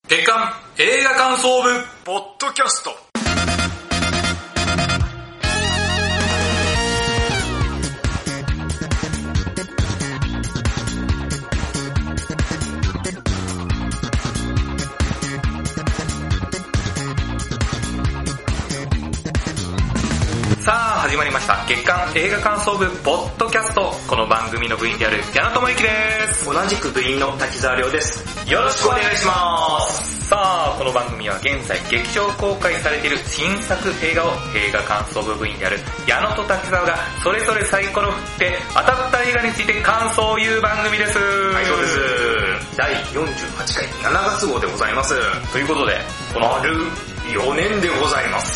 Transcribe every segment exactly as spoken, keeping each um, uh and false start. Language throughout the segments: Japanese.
月刊映画感想部ポッドキャスト。 さあ始まりました月刊映画感想部ポッドキャスト。この番組の部員である矢野智之です。 同じく部員の滝沢亮です。 よろしくお願いします。さあこの番組は現在劇場公開されている新作映画を映画感想部部員である矢野と滝沢がそれぞれサイコロ振って当たった映画について感想を言う番組です。 はい、そうです。だいよんじゅうはちかいしちがつ号でございます。 ということでこの丸よねんでございます。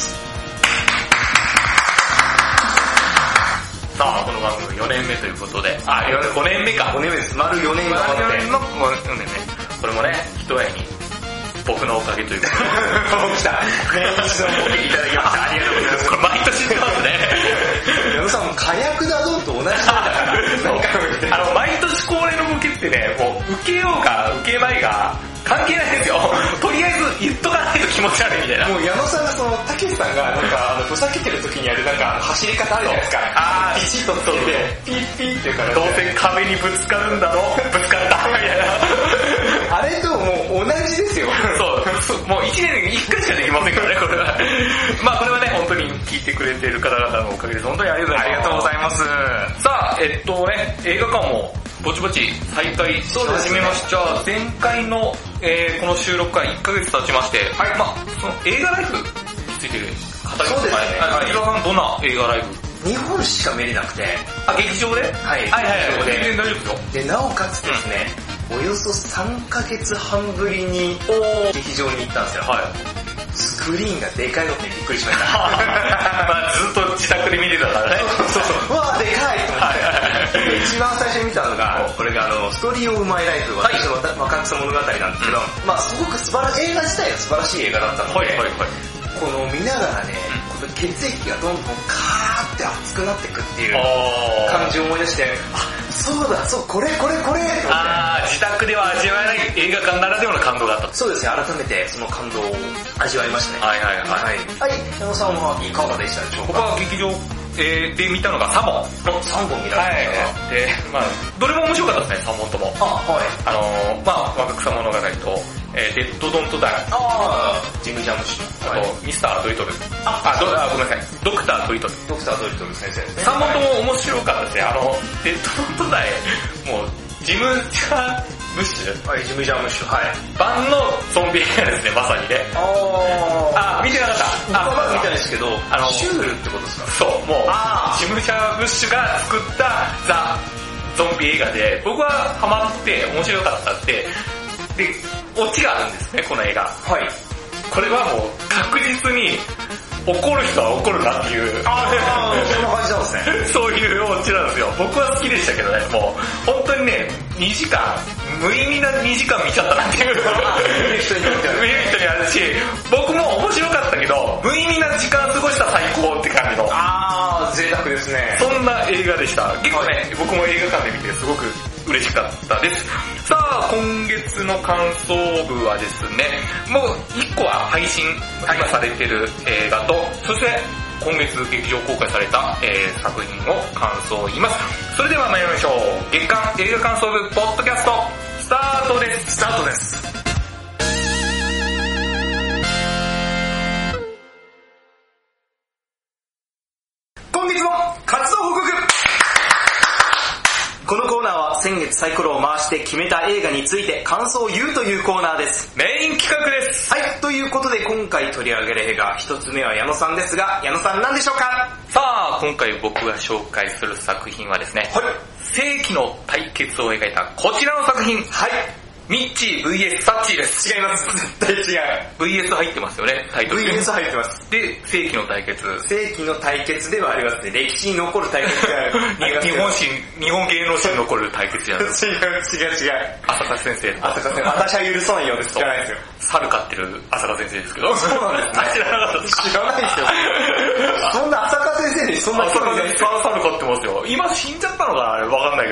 さあこの番組よねんめということで、あ、ごねんめか。 ごねんめです。丸よねんが丸よねんのごねんめ。これもね、一重に僕のおかげということで。 来た。一度もお聞きいただきました。ありがとうございます。 これ毎年言ってますね。 矢野さんも火薬だどんと同じだから何回も言ってる。 あの、毎年恒例のボケってね、もう受けようが受けまいが関係ないんですよ。とりあえず言っとかないと気持ち悪いみたいな。 もう矢野さんがその、たけしさんがなんか、あの、ふざけてる時にやるなんか走り方あるじゃないですか。 あー、 ピシッとつけて、ピッピーっていうから、ね。 どうせ壁にぶつかるんだろぶつかったみたいな。 あれともう同じですよ。 そう。もう一年に一回しかできませんからね、これは。まあこれはね、本当に聞いてくれている方々のおかげです。本当にありがとうございます。ありがとうございます。さあ、えっとね、映画館もぼちぼち再開し始めました。ね、前回の、えー、この収録からいっかげつ経ちまして、はい、まあその映画ライフについて語ります。 そうですね。 はい。滝沢さんどんな映画ライブ？ 日本しか見れなくて。 あ、劇場で？ はい。 はいはいはい。 全然大丈夫ですよ。 で、なおかつですね、うん、およそさんかげつはんぶりに劇場に行ったんですよ。はい。スクリーンがでかいのってびっくりしました。 まあずっと自宅で見てたからね。 そうそう。うわーでかいと思って。一番最初に見たのが、これがあの、ストーリーオブマイライフ、私の若草物語なんですけど、まあすごく素晴らしい、映画自体が素晴らしい映画だったので、はいはいはい、この見ながらね、この血液がどんどんカーって熱くなっていくっていう感じを思い出して、あ、そうだ、そう、これこれこれって思って。 あー、自宅では味わえない映画館ならではの感動があった。 そうですね、改めてその感動を味わいましたね。はいはいはい。はい。はい、矢野さんはいかがでしたでしょうか？ 僕は劇場えー、で見たのがさんぼん。 さんぼん見られました。 はい。で、まあどれも面白かったですね、さんぼんとも。 あ、はい。 あのー、まあ若草物語と、えー、デッドドントダイ。 あー、ジム・ジャムシュ。 あと、はい、ミスター・ドリトル。あ、あ、どあごめんなさい。ドクター・ドリトル。 ドクター・ドリトル先生ですね。 さんぼんとも面白かったですね。あの、デッドドントダイ、もう、ジム・ジャムシュ。 はい、ジム・ジャムシュ。はい。 版のゾンビ映画ですね、まさにね。あー。あ、見てなかった。 あ、まだ見たんですけど、あの、シュールってことですか？ そう、もう、ジム・ジャムシュが作ったザ・ゾンビ映画で、僕はハマって面白かったって、で、オチがあるんですね、この映画。はい。これはもう確実に怒る人は怒るなっていう。 ああ、そんな感じなんですね。 そういうオチなんですよ。僕は好きでしたけどね、もう本当にね、にじかん、無意味なにじかん見ちゃったなっていう。 見る人によってはね。 見る人にあるし、僕も面白かったけど、無意味な時間過ごした最高って感じの。 あー、贅沢ですね。 そんな映画でした。結構ね、僕も映画館で見てすごく嬉しかったです。さあ、今月の感想部はですね、もういっこは配信、今されてる映画と、そして今月劇場公開された、えー、作品を感想を言います。それでは参りましょう。月刊映画感想部ポッドキャスト、スタートです。 スタートです。今月も活動報告。このコーナーは先月サイコロを回して決めた映画について感想を言うというコーナーです。 メイン企画です。 はい、ということで今回取り上げる映画一つ目は矢野さんですが、矢野さん何でしょうか？ さあ、今回僕が紹介する作品はですね、はい、世紀の対決を描いたこちらの作品。はい。ミッチー ブイエス サッチーです。 違います。絶対違う。 ブイエス 入ってますよね、タイトル。 ブイエス 入ってます。 で、世紀の対決。 世紀の対決ではありますね。歴史に残る対決がある。 日本史、日本芸能史に残る対決じゃないですか。 違う違う違う。 浅香先生。 浅香先生。私は許さないようです。知らないですよ。 猿飼ってる浅香先生ですけど。 そうなんですね。 知らなかったです。 知らないですよ。そんな浅香先生にそんな興味ないですよ。 猿飼ってますよ。今死んじゃったのかなあれわかんないけど。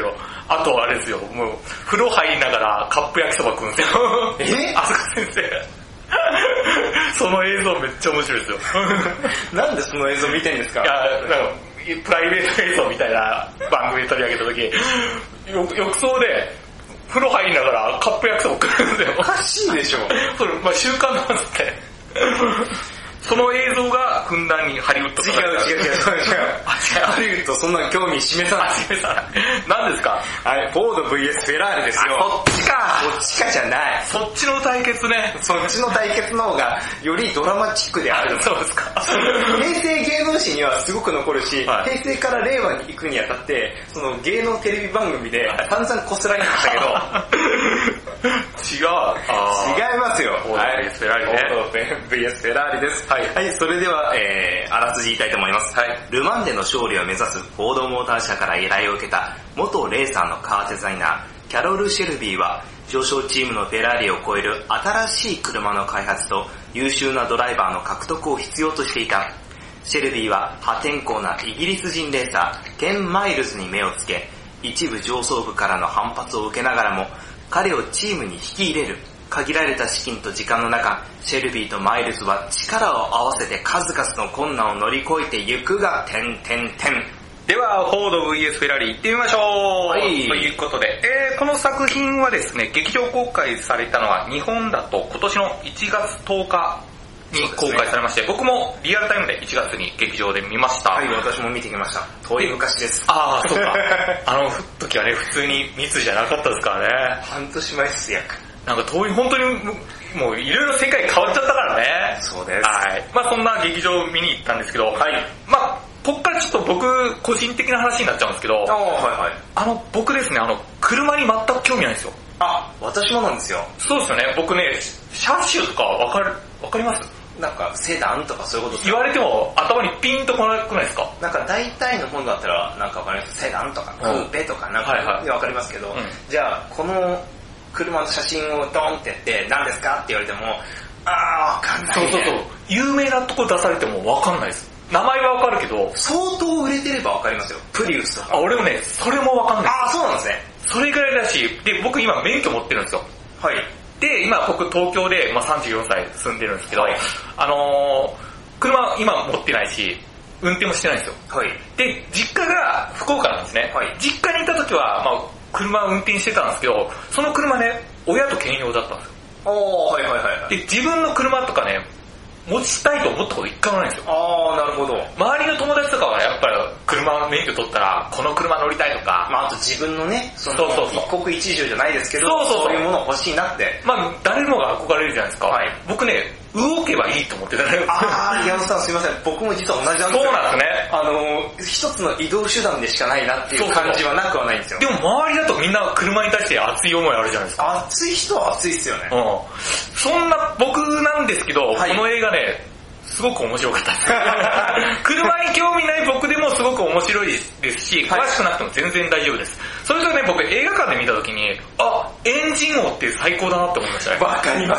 あとあれですよ、もう風呂入りながらカップ焼きそば食うんですよ。 えあそこ先生。その映像めっちゃ面白いですよ。 なんでその映像見てんですか？ いや、なんかプライベート映像みたいな番組で取り上げた時、浴槽で風呂入りながらカップ焼きそば食うんですよ。 おかしいでしょ。 それ、まあ習慣なんですって。その映像がふんだんにハリウッド違う違う違う違う。ハリウッドそんな興味示さない。 示さない。何ですか？ あれ、フォード ブイエス フェラーリですよ。 そっちか。 そっちかじゃない。 そっちの対決ね。 そっちの対決の方がよりドラマチックである。 そうですか。 平成芸能史にはすごく残るし、 はい、 平成から令和に行くにあたって、その芸能テレビ番組で散々こすられましたけど、 違う。あ違いますよ。 フォード ブイエス フェラーリね。 フォード ブイエス フェラーリです。 はい。 はい、それでは、えー、あらすじ言いたいと思います。はい。ルマンでの勝利を目指すフォードモーター社から依頼を受けた元レーサーのカーデザイナー、キャロル・シェルビーは、上昇チームのフェラーリを超える新しい車の開発と優秀なドライバーの獲得を必要としていた。シェルビーは破天荒なイギリス人レーサー、ケン・マイルズに目をつけ、一部上層部からの反発を受けながらも、彼をチームに引き入れる。限られた資金と時間の中、シェルビーとマイルズは力を合わせて数々の困難を乗り越えてゆくが、点点点。 では、フォード ブイエス フェラーリ行ってみましょう。 はい。 ということで、えー、この作品はですね、劇場公開されたのは日本だと今年のいちがつとおかに公開されまして、ね、僕もリアルタイムでいちがつに劇場で見ました。 はい、私も見てきました。遠い昔です。 ああ、そうか。あの時はね、普通に密じゃなかったですからね。 半年前です約。 なんか遠い、本当にもういろいろ世界変わっちゃったからね。 そうです。 はい。まあそんな劇場を見に行ったんですけど、 はい。 まあこっからちょっと僕個人的な話になっちゃうんですけど、 ああ、はいはい。 あの僕ですね、あの車に全く興味ないんですよ。 あ、私もなんですよ。 そうですよね。僕ね、車種とかわかる、わかります？ なんかセダンとかそういうこと言われても頭にピンとこなくないですか？ なんか大体の本だったらなんかわかります。セダンとかクーペとかなんかわかりますけど、 はいはい、 じゃあこの車の写真をドンってやって何ですかって言われても、あーわかんない、ね。 そうそうそう。有名なとこ出されてもわかんないです。名前はわかるけど。 相当売れてればわかりますよ。プリウスとか。 あ、俺もね、それもわかんない。 あーそうなんですね。 それぐらいだし、で、僕今免許持ってるんですよ。 はい。 で、今僕東京で、まあ、さんじゅうよんさい住んでるんですけど、 はい、 あのー、車今持ってないし、運転もしてないんですよ。 はい。 で、実家が福岡なんですね。はい。実家にいた時は、まあ、車運転してたんですけど、その車ね、親と兼用だったんですよ。 おー、はいはいはい。 で、自分の車とかね、持ちたいと思ったこと一回もないんですよ。 あー、なるほど。 周りの友達とかはやっぱり車免許取ったら、この車乗りたいとか。 まああと自分のね、そのそうそうそう一国一城じゃないですけど、 そうそうそうそういうもの欲しいなって。 まあ誰もが憧れるじゃないですか。 はい。 僕ね、動けばいいと思ってたね。 あー、矢野さんすいません。僕も実は同じなんですよ。 そうなんですね。 あの、一つの移動手段でしかないなっていう感じはなくはないんですよ。 でも周りだとみんな車に対して熱い思いあるじゃないですか。 熱い人は熱いっすよね。 うん。そんな僕なんですけど、はい、この映画ね、すごく面白かったです。車に興味ない僕でもすごく面白いですし、詳しくなくても全然大丈夫です。それとね、僕映画館で見た時に、あ、エンジン音って最高だなって思いましたね。 わかります。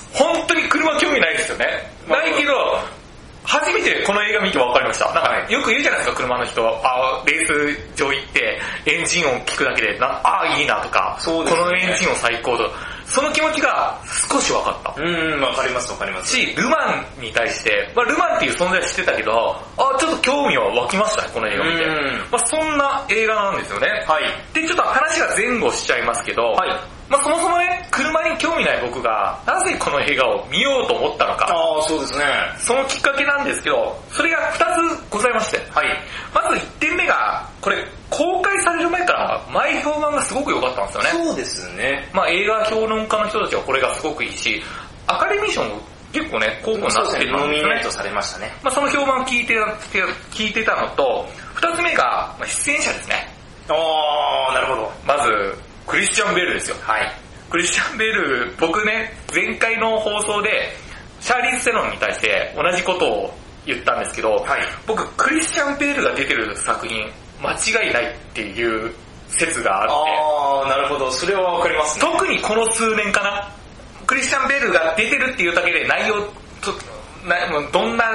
本当に車興味ないですよね。ないけど、初めてこの映画見て分かりました。なんか、ね、よく言うじゃないですか、車の人。あ、レース場行ってエンジン音聞くだけで、なあ、いいなとか、そうですね、このエンジン音最高と。その気持ちが少し分かった。 うーん、分かります分かります。 し、ルマンに対して、まあ、ルマンっていう存在は知ってたけど、あ、ちょっと興味は湧きましたね、この映画見て。まあ、そんな映画なんですよね。はい。で、ちょっと話が前後しちゃいますけど、はい。まあ、そもそもね、車に興味ない僕が、なぜこの映画を見ようと思ったのか。 ああ、そうですね。 そのきっかけなんですけど、それがふたつございまして。はい。まずいってんめが、これ、公開される前から前評判がすごく良かったんですよね。 そうですね。 まあ映画評論家の人たちはこれがすごくいいし、アカデミー賞も結構ね、候補になってたんですね。 ノミネートされましたね。 まあその評判を聞いて、聞いてたのと、二つ目が、まあ、出演者ですね。 あー、なるほど。 まず、クリスチャン・ベルですよ。はい。クリスチャン・ベル、僕ね、前回の放送で、シャーリーズ・セロンに対して同じことを言ったんですけど、はい、僕、クリスチャン・ベルが出てる作品、間違いないっていう説があって。 あー、なるほど。それはわかりますね。 特にこの数年かな。クリスチャン・ベルが出てるっていうだけで内容と、などんな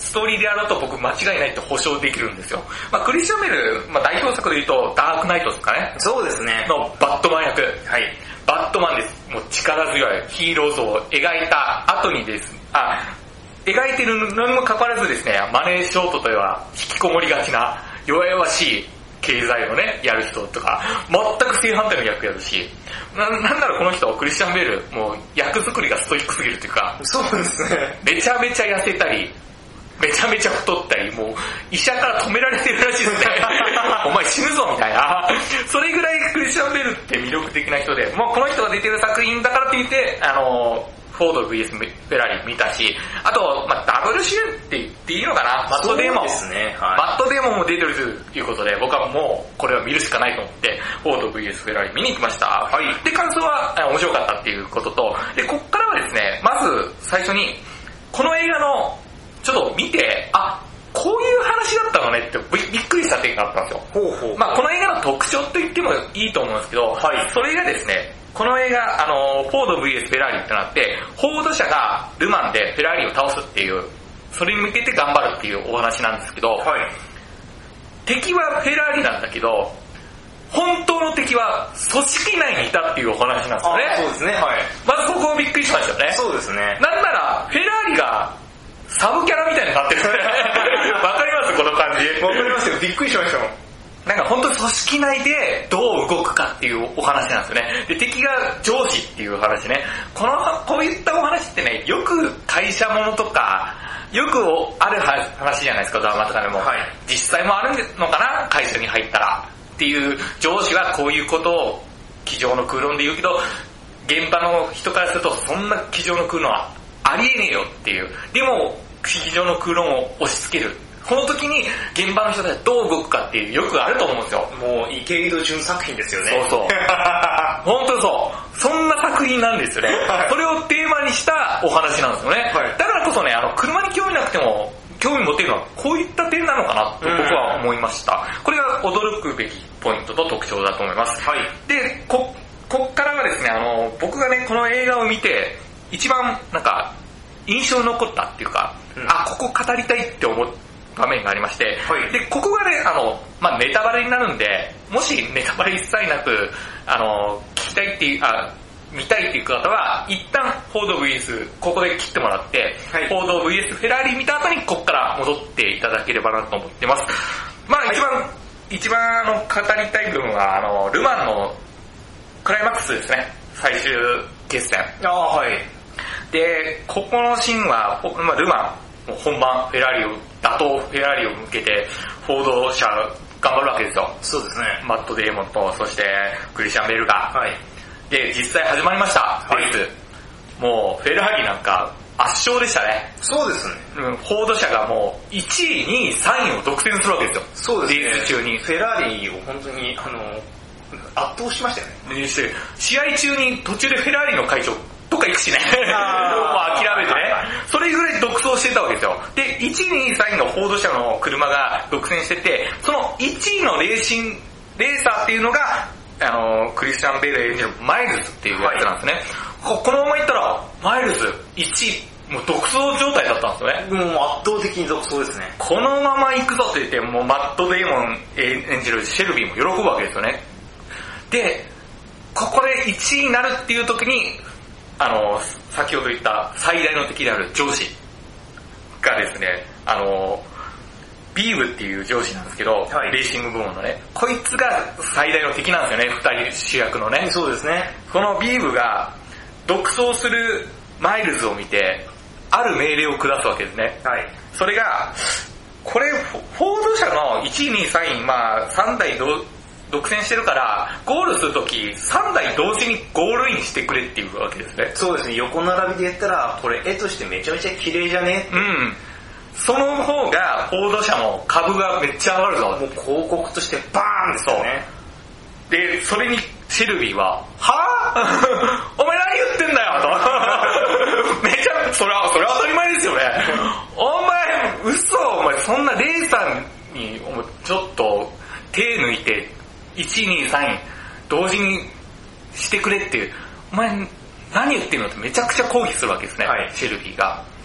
ストーリーであろうと僕間違いないって保証できるんですよ。まあクリスチャン・ベル、まあ代表作で言うとダークナイトですかね。 そうですね。 のバットマン役。 はい。 バットマンです。もう力強いヒーロー像を描いた後にです、あ、描いてるのにもかかわらずですね、マネーショートというのは引きこもりがちな弱々しい経済をね、やる人とか、全く正反対の役やるし、な、なんだろうこの人、クリスチャン・ベール、もう役作りがストイックすぎるっていうか、 そうですね。 めちゃめちゃ痩せたり、めちゃめちゃ太ったり、もう医者から止められてるらしいですね。お前死ぬぞみたいな。それぐらいクリスチャン・ベールって魅力的な人で、もうこの人が出てる作品だからって言って、あの、フォード ブイエス フェラリ見たし、あと、まあ、ダブル主演って言っていいのかな、マットデーモン。 そうですね。はい、 マットデーモンも出てるということで、僕はもうこれは見るしかないと思って、フォード ブイエス フェラリ見に行きました。はい。で、感想は面白かったっていうことと、で、こっからはですね、まず最初に、この映画の、ちょっと見て、あ、こういう話だったのねってびっくりした点があったんですよ。 ほうほう。 まあこの映画の特徴と言ってもいいと思うんですけど、はい、それがですね、この映画、あの、フォード ブイエス フェラーリってなって、フォード社がルマンでフェラーリを倒すっていう、それに向けて頑張るっていうお話なんですけど、はい、敵はフェラーリなんだけど、本当の敵は組織内にいたっていうお話なんですよね。 そうですね。はい。 まずここびっくりしましたよね。 そうですね。 なんなら、フェラーリがサブキャラみたいになってる。わかりますこの感じ。 わかりますよ。びっくりしましたもん。 なんか本当に組織内でどう動くかっていうお話なんですよね。で、敵が上司っていう話ね。この、こういったお話ってね、よく会社ものとか、よくある話じゃないですか、ドラマとかでも。はい、実際もあるのかな、会社に入ったら。っていう上司はこういうことを机上の空論で言うけど、現場の人からするとそんな机上の空論はありえねえよっていう。でも、机上の空論を押し付ける。この時に現場の人たちはどう動くかっていうよくあると思うんですよ。 もう池井戸潤作品ですよね。 そうそう。本当にそう。そんな作品なんですよね。はい、それをテーマにしたお話なんですよね。はい、だからこそね、あの、車に興味なくても興味持てるのはこういった点なのかなと僕は思いました。これが驚くべきポイントと特徴だと思います。はい、で、こ、こっからはですね、あの、僕がね、この映画を見て一番なんか印象に残ったっていうか、うん、あ、ここ語りたいって思って場面がありまして、はい、で、ここがね、あの、まあ、ネタバレになるんで、もしネタバレ一切なく、あの、聞きたいっていう、あ、見たいっていう方は、一旦フォード ブイエス、ここで切ってもらって、はい、フォード ブイエス フェラーリ見た後にここから戻っていただければなと思ってます。まあ、一番、はい、一番あの、語りたい部分は、あの、ルマンのクライマックスですね。最終決戦。 ああ、はい。 で、ここのシーンは、まあ、ルマン、本番フェラーリを、打倒フェラーリを向けて、フォード社頑張るわけですよ。 そうですね。 マット・デーモンと、そしてクリスチャン・ベルが。はい。で、実際始まりました、レース。はい、もう、フェラーリなんか圧勝でしたね。 そうですね。 うん、フォード社がもう、いちい、にい、さんいを独占するわけですよ。 そうですね。 レース中に。 フェラーリを本当に、あの、圧倒しましたよね。 で、試合中に途中でフェラーリの会長、とか行くしね。もう諦めてね。それぐらい独走してたわけですよ。で、いちい、にい、さんいのフォード社の車が独占してて、そのいちいのレーシング、レーサーっていうのが、あの、クリスチャン・ベール演じるマイルズっていうやつなんですね。はい、このままいったら、マイルズいちい、もう独走状態だったんですよね。 もう圧倒的に独走ですね。 このまま行くぞって言って、もうマット・デーモン演じるシェルビーも喜ぶわけですよね。で、ここでいちいになるっていう時に、あの、先ほど言った最大の敵である上司がですね、あの、ビーブっていう上司なんですけど、はい、レーシング部門のね、こいつが最大の敵なんですよね、二人主役のね。 そうですね。 このビーブが独走するマイルズを見て、ある命令を下すわけですね。はい。それが、これ、フォード社のいちい、にい、さんい、まあ、さんだい同、独占してるから、ゴールするとき、さんだい同時にゴールインしてくれっていうわけですね。 そうですね、横並びで言ったら、これ絵としてめちゃめちゃ綺麗じゃね？ うん。その方が、フォード社の株がめっちゃ上がるぞ。 もう広告としてバーンですよね。 で、それにシェルビーは、はぁお前何言ってんだよと。めちゃ、それは、それは当たり前ですよね。お前、嘘お前、そんなレイさんに、ちょっと手抜いて、いちい、にい、さんい同時にしてくれっていう、お前何言ってんのってめちゃくちゃ抗議するわけですね、はい、シェルビーが。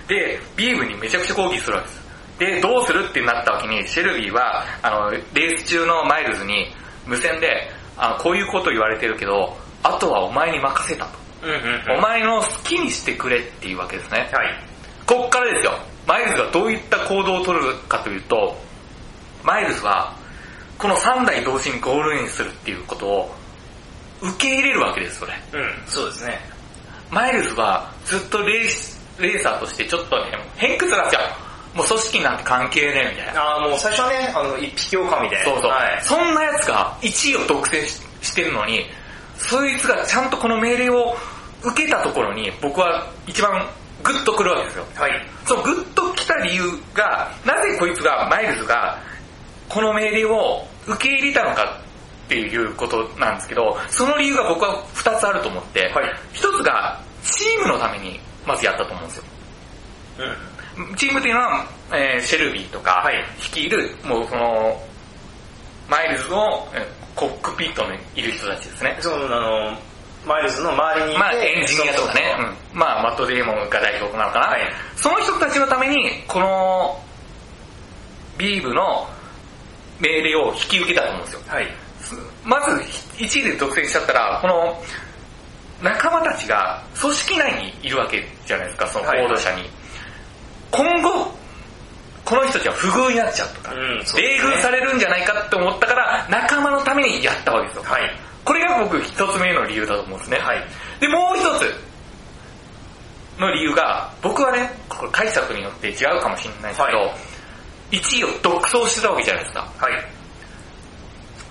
で、ビームにめちゃくちゃ抗議するわけです。で、どうするってなった時に、シェルビーは、あの、レース中のマイルズに無線で、あのこういうこと言われてるけど、あとはお前に任せたと。 うんうんうん、 お前の好きにしてくれっていうわけですね。 はい。 こっからですよ。マイルズがどういった行動を取るかというと、マイルズは、このさんだい同時にゴールインするっていうことを受け入れるわけです、それ。 うん、そうですね。 マイルズはずっとレース、レーサーとしてちょっとね、偏屈なんですよ。もう組織なんて関係ねえみたいな。 ああ、もう最初はね、あの、一匹狼で。 そうそう。 はい、 そんなやつがいちいを独占 し, してるのに、そいつがちゃんとこの命令を受けたところに僕は一番グッとくるわけですよ。 はい。 そのグッときた理由が、なぜこいつが、マイルズが、この命令を受け入れたのかっていうことなんですけど、その理由が僕はふたつあると思って、 はい、 ひとつがチームのためにまずやったと思うんですよ。うん、チームっていうのは、えー、シェルビーとか率いる、もうその、マイルズのコックピットにいる人たちですね。 そう、あの、マイルズの周りにいて、 まあエンジニアとかね、うん、まあマット・デーモンが代表なのかな、はい、その人たちのために、この、ビーブの命令を引き受けたと思うんですよ。はい、まずいちいで独占しちゃったら、この仲間たちが組織内にいるわけじゃないですか、そのコード社に。はい、今後、この人たちは不遇になっちゃうとか、うん、そうですね、冷遇されるんじゃないかって思ったから、仲間のためにやったわけですよ。はい、これが僕一つ目の理由だと思うんですね。はい、で、もう一つの理由が、僕はね、これ解釈によって違うかもしれないですけど、はい、いちいを独走してたわけじゃないですか。はい、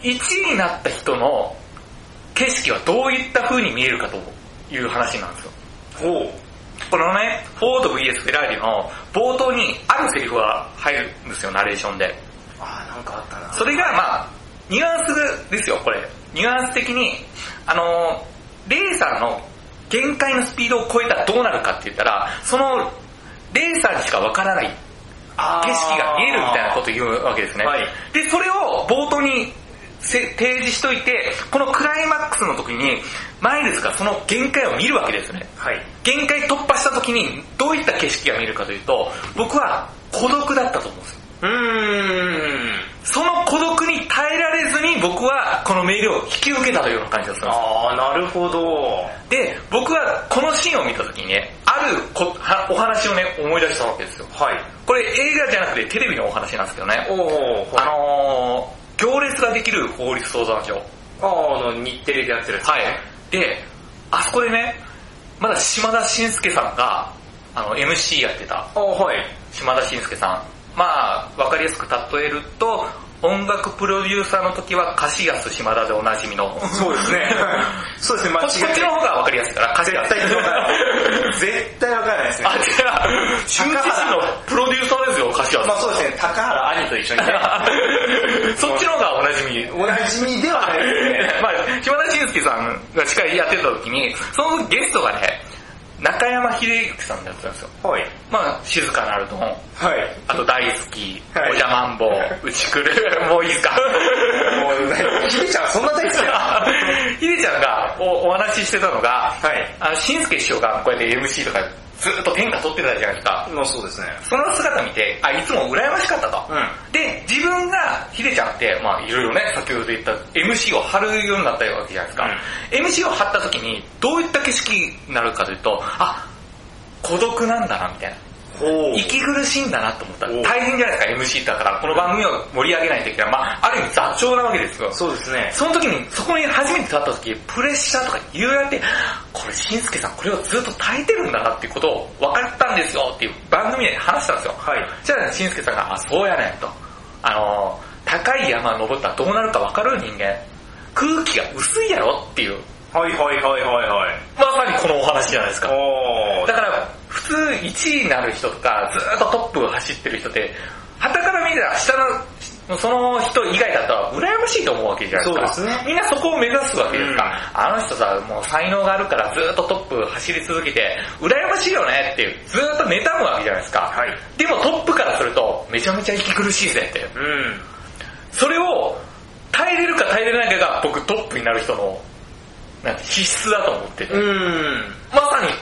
いちいになった人の景色はどういった風に見えるかという話なんですよ。ほう。このね、フォード ブイエス フェラーリの冒頭にあるセリフが入るんですよ、ナレーションで。 ああ、なんかあったな。 それがまあ、ニュアンスですよ、これ。ニュアンス的に、あの、レーサーの限界のスピードを超えたらどうなるかって言ったら、その、レーサーにしかわからない景色が見えるみたいなことを言うわけですね。はい、で、それを冒頭に提示しといて、このクライマックスの時に、マイルズがその限界を見るわけですね。はい、限界突破した時に、どういった景色が見えるかというと、僕は孤独だったと思うんですよ。うーん。その孤独に耐えられずに僕はこの命令を引き受けたというような感じがするんです。 ああ、なるほど。 で、僕はこのシーンを見た時にね、あるこはお話をね、思い出したわけですよ。はい。これ映画じゃなくてテレビのお話なんですけどね。おー、はい、あのー、行列ができる法律相談所。 ああ、あの、日テレでやってるやつ、ね。はい。 で、あそこでね、まだ島田紳介さんが、あの、エムシー やってた。あはい。島田紳介さん。まあ、わかりやすく例えると、音楽プロデューサーの時は、カシヤス島田でおなじみの。 そうですね。そうですね、間違いない。 こっちの方がわかりやすいから、カシヤス。 絶対わからない。絶対わからないですね。 あ、違う。周知市のプロデューサーですよ、カシヤス。 まあそうですね、高原兄と一緒にね。 そっちの方がおなじみ。 おなじみではないですね。 まあ、島田紳介さんが司会やってた時に、そのゲストがね、中山秀幸さんだったんですよ。はい。まあ、静かなると。はい。あと大好き、はい、おじゃまんぼ、うちくる、もういいですか。 もう、ひでちゃんそんな大好きだ。 ひでちゃんがおお話ししてたのが、はい。あの、しんすけ師匠がこうやって エムシー とかずっと天下取ってたじゃないですか。 まあそうですね。 その姿見て、あ、いつも羨ましかったと。うん。で、自分が、ひでちゃんって、まあいろいろね、先ほど言った エムシー を張るようになったわけじゃないですか。うん、エムシー を張った時に、どういった景色になるかというと、あ、孤独なんだな、みたいな。息苦しいんだなと思ったら大変じゃないですか、エムシー だからこの番組を盛り上げないといけない、まあ、ある意味座長なわけですよ。 そうですね。 その時にそこに初めて立った時プレッシャーとか言われて、これしんすけさんこれをずっと耐えてるんだなっていうことを分かったんですよっていう番組で話したんですよ。はい。じゃあしんすけさんが、あ、そうやねんと、あの高い山登ったらどうなるか分かる人間、空気が薄いやろっていう。 はいはいはいはいはい。 まさにこのお話じゃないですか。だから普通いちいになる人とかずっとトップを走ってる人って傍から見たら下のその人以外だったら羨ましいと思うわけじゃないですか。そうですね。みんなそこを目指すわけですから、うん、あの人さもう才能があるからずっとトップ走り続けて羨ましいよねっていうずっと妬むわけじゃないですか。はい、でもトップからするとめちゃめちゃ息苦しいぜって。うん、それを耐えれるか耐えれないかが僕トップになる人の必須だと思ってて、うん、まさに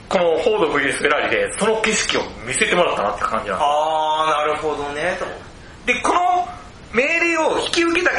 このフォード ブイエス フェラーリでその景色を見せてもらったなって感じなんですよ。 あー、なるほどね。 で、この命令を引き受けたから、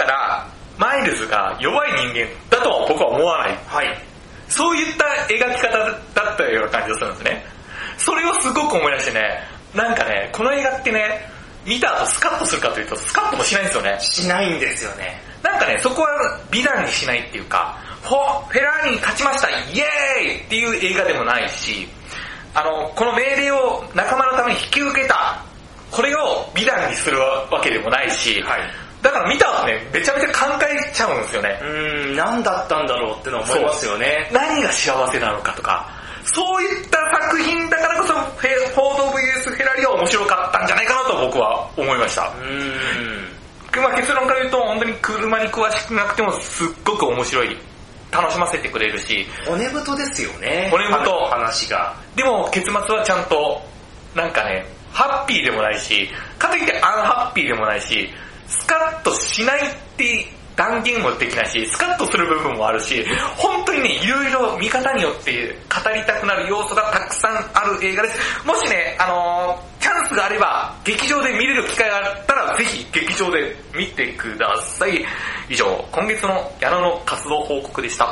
マイルズが弱い人間だとは僕は思わない。 はい。 そういった描き方だったような感じがするんですね。それをすごく思い出してね、なんかね、この映画ってね、見た後スカッとするかというとスカッともしないんですよね。 しないんですよね。 なんかね、そこは美談にしないっていうか、フォフェラーリに勝ちましたイエーイっていう映画でもないし、あの、この命令を仲間のために引き受けた、これを美談にするわけでもないし、はい、だから見た後ね、めちゃめちゃ考えちゃうんですよね。 うーん、何だったんだろうってのは思いますよね。 何が幸せなのかとか、そういった作品だからこそ、フォード ブイエス フェラーリは面白かったんじゃないかなと僕は思いました。うーん、まあ、結論から言うと、本当に車に詳しくなくてもすっごく面白い。楽しませてくれるし。 骨太ですよね。 骨太。 話が。 でも結末はちゃんと、なんかね、ハッピーでもないし、かといってアンハッピーでもないし、スカッとしないって断言もできないし、スカッとする部分もあるし、本当にね、いろいろ見方によって語りたくなる要素がたくさんある映画です。もしね、あのー、チャンスがあれば、劇場で見れる機会があったら、ぜひ劇場で見てください。以上、今月の矢野の活動報告でした。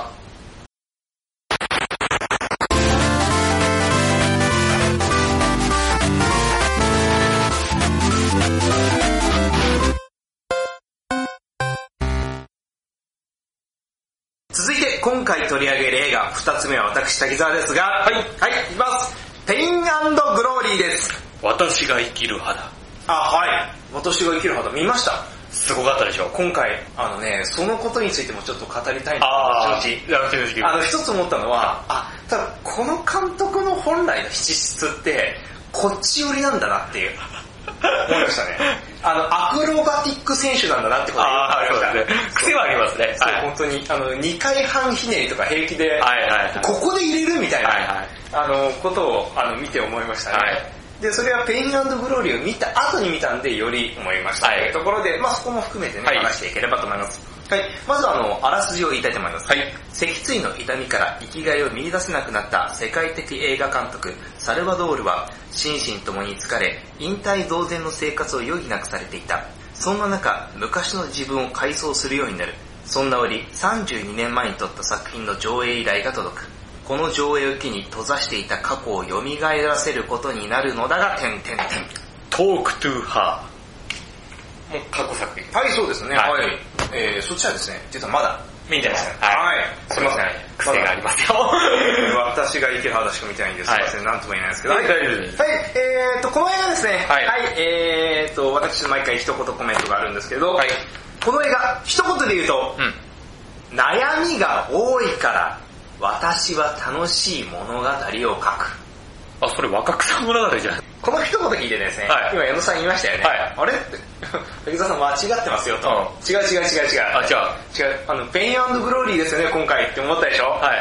続いて今回取り上げる映画ふたつめは私滝沢ですが、はい、はい、いきます。ペイン&グローリーです。 私が生きる肌。 あ、はい。私が生きる肌見ました。 すごかったでしょ。 今回あのね、そのことについてもちょっと語りたいんですけど、 ああの一つ思ったのは、あ、多分この監督の本来の資質ってこっち寄りなんだなっていう思いましたね。あのアクロバティック選手なんだなってことが言いましたね。癖はありますね。 そう、はい、本当にあのにかいはんひねりとか平気で、はいはいはい、ここで入れるみたいな、はいはい、あのことをあの見て思いましたね。はい、でそれはペイン&グローリーを見た後に見たんでより思いました、はい、というところで、まあ、そこも含めてね、はい、話していければと思います。はい、まずはあのあらすじを言いたいと思います。はい、脊椎の痛みから生きがいを見出せなくなった世界的映画監督サルバドールは心身ともに疲れ引退同然の生活を余儀なくされていた。そんな中昔の自分を回想するようになる。そんな折さんじゅうにねんまえに撮った作品の上映依頼が届く。この上映を機に閉ざしていた過去を蘇らせることになるのだが、点々点。 トークトゥーハー。もう過去作品。 はい、そうですね。はい。えー、そっちはですね、実はまだ見てないですね。 はい。すいません。 癖がありますよ。 私が生きる肌しか見てないんです。すいません、なんとも言えないですけど。 はい、大丈夫です。 はい、えーと、この映画ですね。はい。はい、えーと、私毎回一言コメントがあるんですけど、はい。この映画、一言で言うと、うん、悩みが多いから、私は楽しい物語を書く。 あ、それ若草物語じゃない。 この一言聞いてですね、はい、今矢野さん言いましたよね。はい、あれって滝沢さん間違ってますよと、うん、違う違う違う違う。 あ、違う。違う。あのペイン&グローリーですよね今回って思ったでしょ。はい。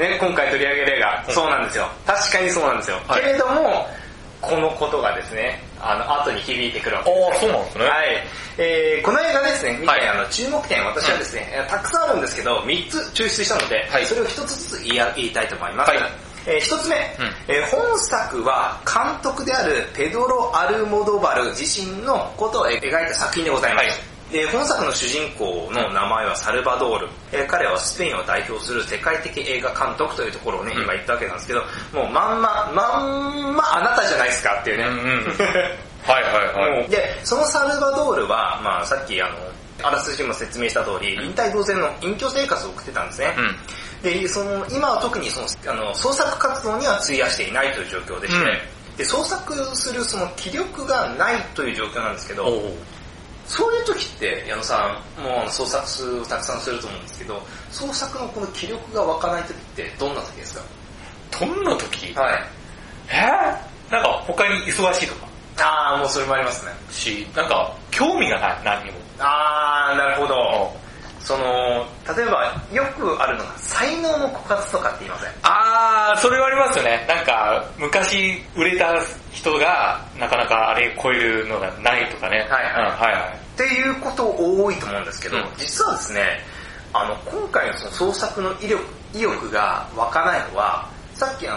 ね、今回取り上げる映画、うん、そうなんですよ。確かにそうなんですよ。はい、けれどもこのことがですね、あの後に響いてくるわけです。 ああ、そうなんですね。 はい。えー、この映画ですね、見て、はい、あの注目点私はですね、うん、たくさんあるんですけどみっつ抽出したので、はい、それをひとつずつ言い言いたいと思います。はい。えー、一つ目、うん、えー、本作は監督であるペドロ・アルモドバル自身のことを描いた作品でございます。はい、えー、本作の主人公の名前はサルバドール、えー、彼はスペインを代表する世界的映画監督というところをね、うん、今言ったわけなんですけど、もうまんま、まんまあなたじゃないですかっていうね。うんうん、 はいはいはい。 で、そのサルバドールは、まあさっきあの、あらすじも説明した通り、引退同然の隠居生活を送ってたんですね。うん、で、その、今は特にその、あの、創作活動には費やしていないという状況でして、うん、で、創作するその気力がないという状況なんですけど、そういう時って、矢野さん、もう創作をたくさんすると思うんですけど、創作のこの気力が湧かない時ってどんな時ですか？ どんな時？ はい。 えー、なんか他に忙しいとか。 あー、もうそれもありますね。 し、なんか興味がない、何にも。 あー、なるほど。その、例えばよくあるのが才能の枯渇とかって言いません？ あー、それはありますよね。なんか昔売れた人がなかなかあれ超えるのがないとかね。 はいはい、うん、はいはい。っていうこと多いと思うんですけど、うん、実はですね、あの今回のその創作の意欲、意欲が湧かないのは、さっきあの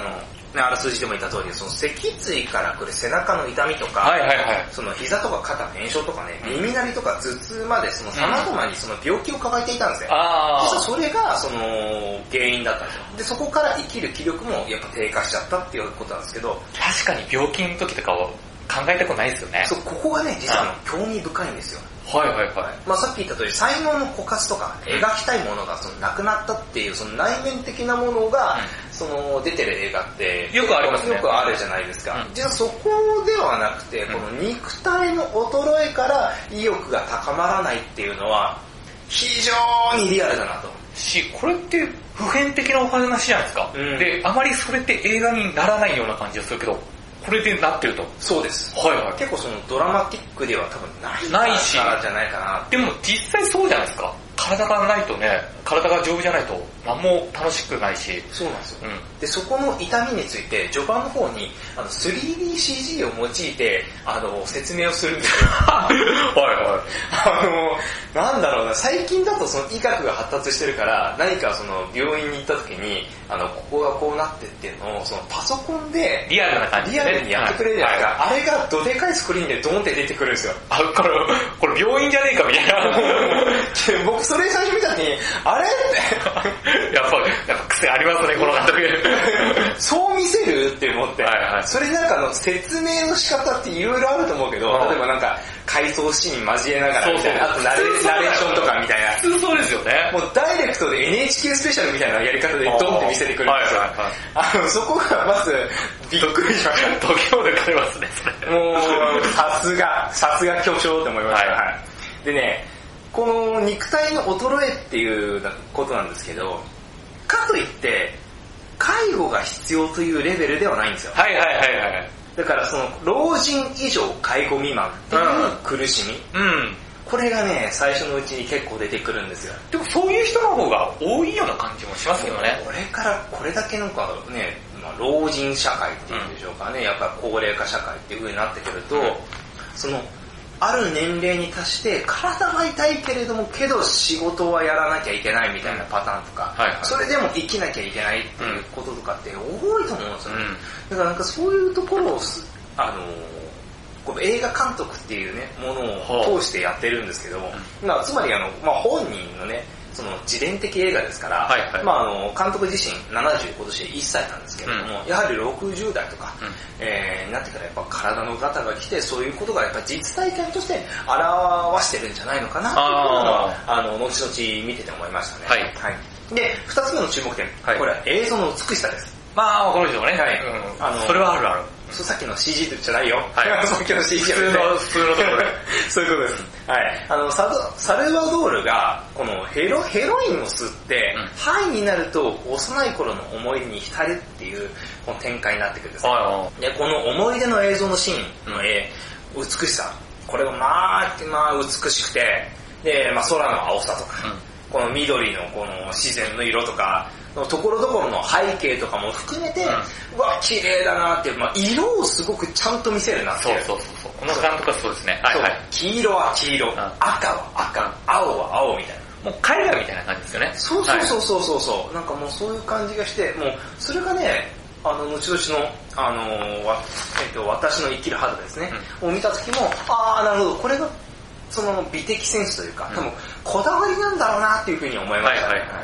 あらすじでも言った通り、その脊椎から来る背中の痛みとか、 はいはいはい、 その膝とか肩の炎症とかね、耳鳴りとか頭痛までその様々にその病気を抱えていたんですよ。 あ実はそれがその原因だったんですよ。で、そこから生きる気力もやっぱ低下しちゃったっていうことなんですけど、 確かに病気の時とかを考えたことないですよね。 そう、ここがね、実は興味深いんですよ。 はいはいはい。 まあさっき言った通り、才能の枯渇とか、描きたいものがそのなくなったっていう、その内面的なものが、うん、その出てる映画って、 よくありますね。 よくあるじゃないですか。うん、実はそこではなくて、この肉体の衰えから意欲が高まらないっていうのは、非常にリアルだなと。 し、これって普遍的なお話じゃないですか。うん、で、あまりそれって映画にならないような感じがするけど、これでなってると。 そうです。 はいはい。 結構そのドラマティックでは多分ないないしからじゃないかな。 でも実際そうじゃないですか。体がないとね、体が丈夫じゃないと何も楽しくないし。 そうなんですよ。うん、で、そこの痛みについて序盤の方にあの スリーディーシージー を用いてあの説明をするんですよ。はいはい。あの、なんだろうな、最近だとその医学が発達してるから何かその病院に行った時にあのここがこうなってっていうのをそのパソコンでリアルな感じで、ね、リアルにやってくれるじゃないですか。はいはい、あれがどでかいスクリーンでドンって出てくるんですよ。 あ、これ、これ病院じゃねえかみたいな。 僕それ最初見た時に、あれってやっぱ、やっぱ癖ありますね、この監督。 そう見せるって思って、はいはい、それなんかの説明の仕方っていろいろあると思うけど、例えばなんか回想シーン交えながらみたいな、あとナレーションとかみたいな。 普通そうですよね。 もうダイレクトで エヌエイチケー スペシャルみたいなやり方でドンって見せてくるんですよ。はいはいはい、あのそこがまずびっくりしました。 度胸で買いますね、それ。 もう、さすが、さすが巨匠って思いました。はいはい、でね、この肉体の衰えっていうことなんですけど、かといって介護が必要というレベルではないんですよ。 はいはいはいはい。 だからその老人以上介護未満っていう苦しみ、うん、うん、これがね最初のうちに結構出てくるんですよ。 でもそういう人の方が多いような感じもしますけどね。 これからこれだけのかね、まあ、老人社会っていうんでしょうかね、うん、やっぱ高齢化社会っていう風になってくると、うん、そのある年齢に達して体は痛いけれどもけど仕事はやらなきゃいけないみたいなパターンとか、はいはい、それでも生きなきゃいけないっていうこととかって多いと思うんですよね、うん、だからなんかそういうところをあのこの映画監督っていうねものを通してやってるんですけども、うん、まあ、つまりあの、まあ、本人のねその自伝的映画ですから、はいはい、まあ、あの監督自身ななじゅう今年いっさいなんですけれども、うん、やはりろくじゅう代とか、うん、えー、になってからやっぱ体のガタが来てそういうことがやっぱ実体験として表してるんじゃないのかなっていうのはあの後々見てて思いましたね。はいはい、でふたつめの注目点、はい、これは映像の美しさです。 まあこの人もね、はい、うん、あのそれはあるある。 そう、さっきの シージー じゃないよ。はい。さっきの シージー普通の、普通のところで。 そういうことです。はい。あの、サル、サルバドールが、このヘロ、ヘロインを吸って、うん、ハイになると幼い頃の思い出に浸るっていう、この展開になってくるんですね。はい、で、この思い出の映像のシーンの絵、うん、美しさ。これがまあ、まあ美しくて、で、まあ空の青さとか、うん、この緑のこの自然の色とか、ところどころの背景とかも含めて、うん、うわ、綺麗だなっていう、まあ、色をすごくちゃんと見せるなっていう。 そうそうそう。この監督はそうですね。はいはい。 黄色は黄色、うん、赤は赤、青は青みたいな。 もう絵画みたいな感じですよね。 そうそうそうそうそうそう、はい、なんかもうそういう感じがして、もうそれがね、あの、後々の、あのー、わえっと、私の生きる肌ですね、うん、を見た時も、あー、なるほど、これが、その美的センスというか、多分、こだわりなんだろうなっていうふうに思いました。はいはいはい。